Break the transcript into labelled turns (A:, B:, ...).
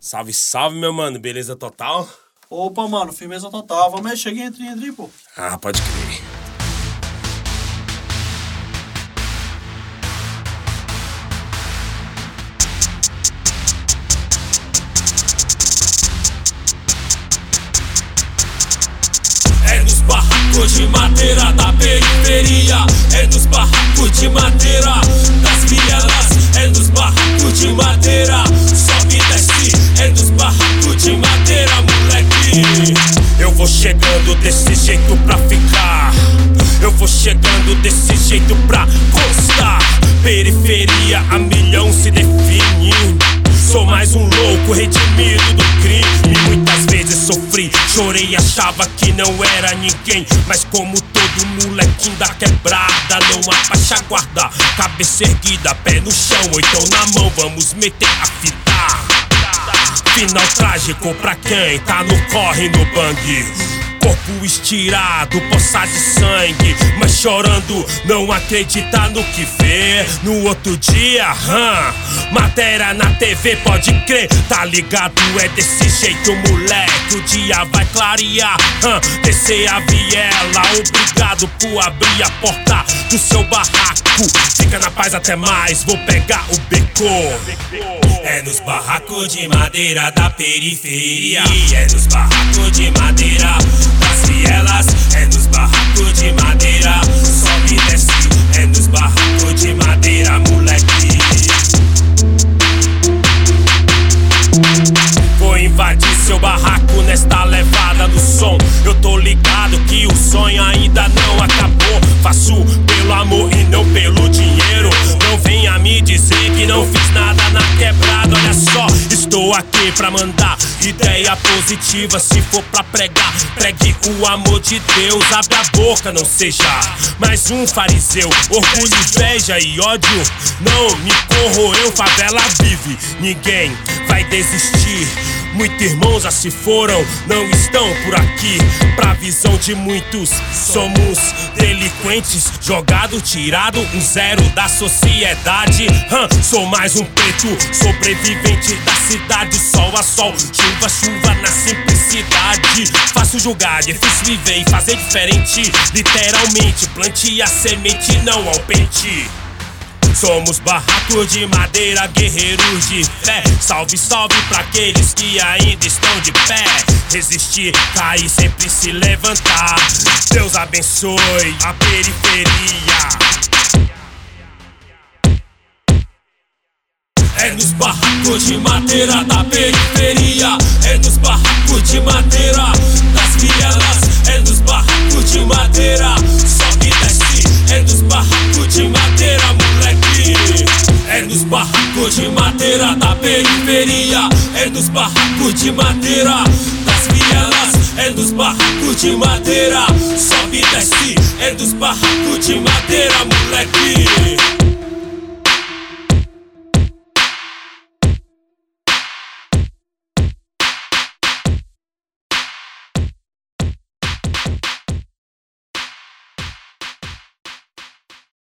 A: Salve, salve, meu mano. Beleza total?
B: Opa, mano, firmeza total. Vamos aí, chega e entre, pô.
A: Ah, pode crer.
C: É nos barracos de madeira da periferia, é nos barracos de madeira das vielas, é nos barracos de madeira, sobe e desce, é nos barracos de madeira, moleque.
A: Eu vou chegando desse jeito pra ficar, eu vou chegando desse jeito pra constar. Periferia a milhão se define. Sou mais um louco redimido do crime. Muitas vezes sofri, chorei, achava que não era ninguém. Mas como todo molequinho da quebrada, não abaixa a guarda, cabeça erguida, pé no chão ou então na mão, vamos meter a fita. Final trágico pra quem tá no corre, no bang. Corpo estirado, poça de sangue, mas chorando, não acredita no que vê. No outro dia, matéria na TV, pode crer, tá ligado? É desse jeito, moleque, o dia vai clarear. Descer a viela, obrigado por abrir a porta do seu barraco. Fica na paz, até mais, vou pegar o beco.
C: É nos barracos de madeira da periferia, é nos barracos de madeira das vielas, é nos barracos de madeira, sobe e desce, é nos barracos de madeira, moleque.
A: Vou invadir seu barraco nesta levada do som. Eu tô ligado que o sonho ainda não acabou. Faço pelo amor e não pelo dinheiro. Não venha me dizer que não fiz nada na quebrada. Olha só, estou aqui pra mandar ideia positiva. Se for pra pregar, pregue o amor de Deus. Abre a boca, não seja mais um fariseu. Orgulho, inveja e ódio não me corroeu. Favela vive, ninguém vai desistir. Muitos irmãos já se foram, não estão por aqui. Pra visão de muitos, somos delinquentes, jogado, tirado, um zero da sociedade. Sou mais um preto, sobrevivente da cidade. Sol a sol, chuva, chuva na simplicidade. Fácil julgar, difícil viver e fazer diferente. Literalmente, plante a semente, não ao pente. Somos barracos de madeira, guerreiros de fé. Salve, salve pra aqueles que ainda estão de pé. Resistir, cair, sempre se levantar. Deus abençoe a periferia.
C: É nos barracos de madeira da periferia, é nos barracos de madeira das vielas, é nos barracos de madeira, sobe e desce, é nos barracos de madeira, moleque. É nos barracos de madeira da periferia, é nos barracos de madeira das vielas, é nos barracos de madeira, sobe e desce, é nos barracos de madeira, moleque.